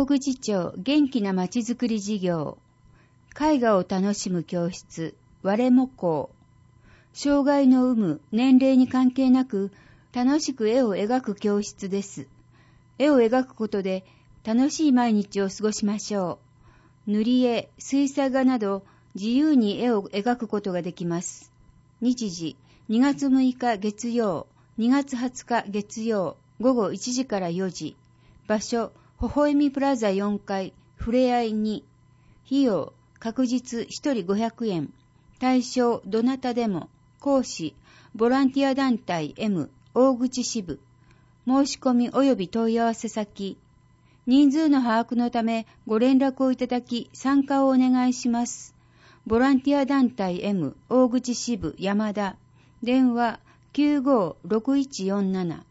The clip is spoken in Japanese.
大口町元気なまちづくり事業、絵画を楽しむ教室、我も校。障害の有無、年齢に関係なく、楽しく絵を描く教室です。絵を描くことで楽しい毎日を過ごしましょう。塗り絵、水彩画など自由に絵を描くことができます。日時、2月6日月曜、2月20日月曜、午後1時から4時。場所、微笑みプラザ4階、ふれあい2。費用、確実1人500円。対象、どなたでも。講師、ボランティア団体 M、大口支部。申し込み及び問い合わせ先。人数の把握のためご連絡をいただき参加をお願いします。ボランティア団体 M、大口支部山田。電話 956147